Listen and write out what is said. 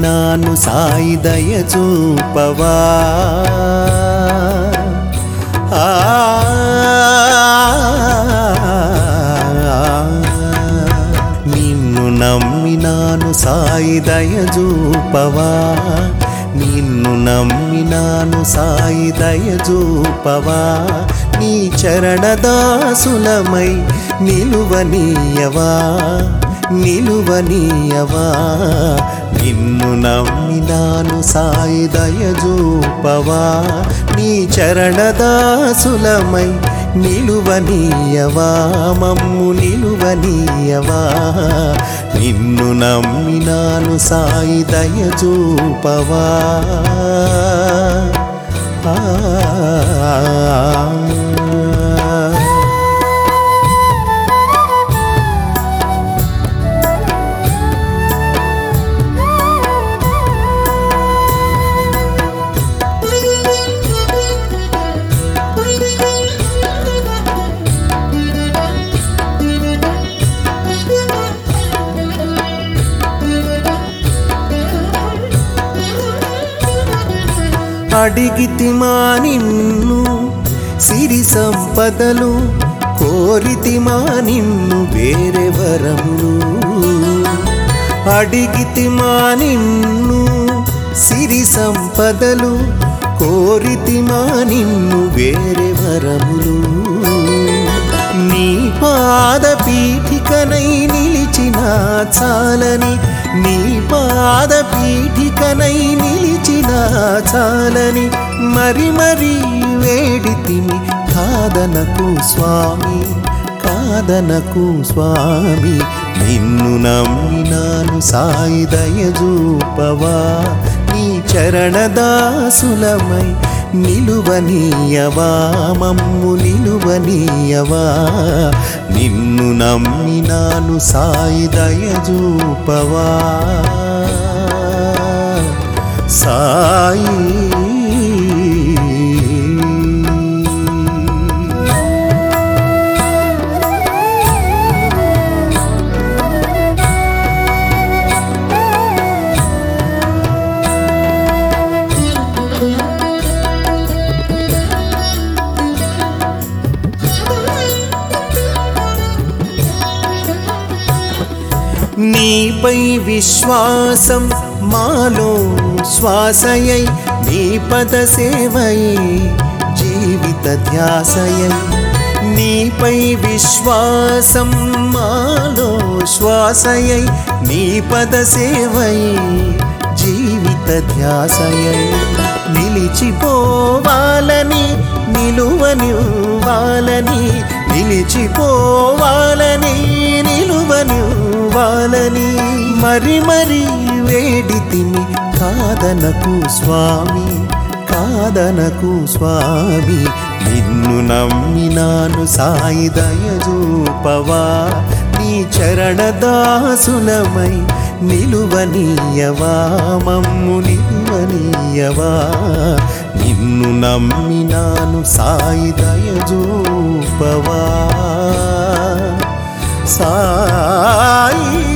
నమ్మినాను సాయి దయ చూపవా నిన్ను నమ్మినాను సాయి దయ చూపవా నిన్ను నమ్మినాను సాయి దయ చూపవా నీ చరణదాసులమై నిలువనీయవా నిలువనీయవా నిన్ను నమ్మినాను సాయి దయ చూపవా నీ చరణదాసులమై నిలువనీయవా మమ్ము నిలువనీయవా నిన్ను నమ్మినాను సాయి దయ చూపవా అడిగితిమా నిన్ను సిరి సంపదలు కోరితిమా నిన్ను వేరే వరములు అడిగితిమా నిన్ను సిరి సంపదలు కోరితిమా నిన్ను వేరే వరములు నీ పాద పీఠికనై నిలిచిన చాలని నీ పాద పీఠికనై నిలిచిన చాలని మరి మరి వేడితిమి కాదనకు స్వామి కాదనకు స్వామి నిన్ను నమ్మినాను సాయి దయ చూపవా నీ చరణదాసులమై నిలువనీయవా మమ్ము నిలువనీయవా నిన్ను నమ్మినాను సాయి దయ చూపవా సాయి నీపై విశ్వాసం మాలో శ్వాసయై నీ పద సేవై జీవిత ధ్యాసయై నీపై విశ్వాసం మాలో శ్వాసయై నీ పద సేవై జీవిత ధ్యాసయై నిలిచిపోవాలని నిలువనివ్వాలని నిలిచిపోవాలని నిలువనివ్వాలని మరి మరి వేడితిమి కాదనకు స్వామి కాదనకు స్వామి నిన్ను నమ్మినాను సాయి దయ చూపవా నీ చరణదాసులమై నిలువనీయవా మమ్ము నిలువనీయవా నిన్ను నమ్మినాను సాయి దయ చూపవా సాయి